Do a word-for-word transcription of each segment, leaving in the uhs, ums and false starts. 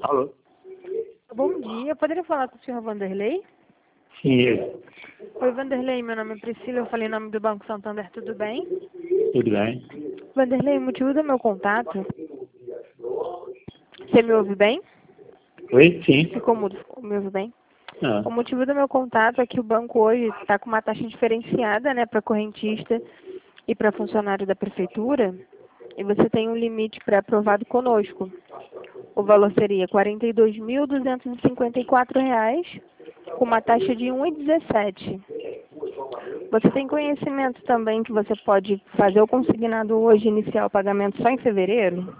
Alô? Bom dia, poderia falar com o senhor Vanderlei? Sim, eu. Oi, Vanderlei, meu nome é Priscila, eu falei em nome do Banco Santander, tudo bem? Tudo bem? Vanderlei, o motivo do meu contato... Você me ouve bem? Oi? Sim. Ficou mudo, me ouve bem? Ah, O motivo do meu contato é que o banco hoje está com uma taxa diferenciada, né, para correntista e para funcionário da prefeitura, e você tem um limite pré-aprovado conosco. O valor seria quarenta e dois mil duzentos e cinquenta e quatro reais, com uma taxa de um vírgula dezessete. Você tem conhecimento também que você pode fazer o consignado hoje e iniciar o pagamento só em fevereiro?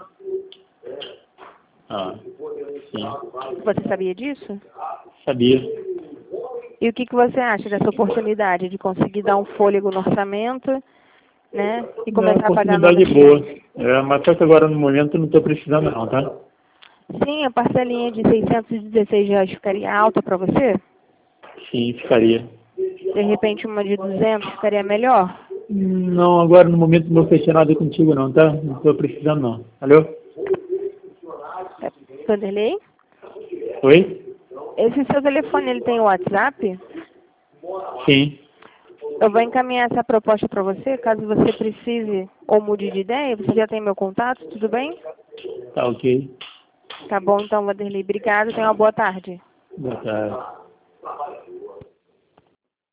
ah, sim. Você sabia disso? Sabia. E o que, que você acha dessa oportunidade de conseguir dar um fôlego no orçamento, né, e É uma começar a pagar oportunidade novas boa. dívidas? É, mas só que agora no momento eu não estou precisando não, tá? Sim, a parcelinha de seiscentos e dezesseis reais ficaria alta para você? Sim, ficaria. De repente uma de duzentos ficaria melhor? Não, agora no momento não vou fechar nada contigo não, tá? Não estou precisando não. Alô? É, Vanderlei? Oi? Esse seu telefone, ele tem o WhatsApp? Sim. Eu vou encaminhar essa proposta para você, caso você precise ou mude de ideia. Você já tem meu contato, tudo bem? Tá ok. Tá bom, então, Vanderlei. Obrigada. Tenha uma boa tarde. Boa tarde.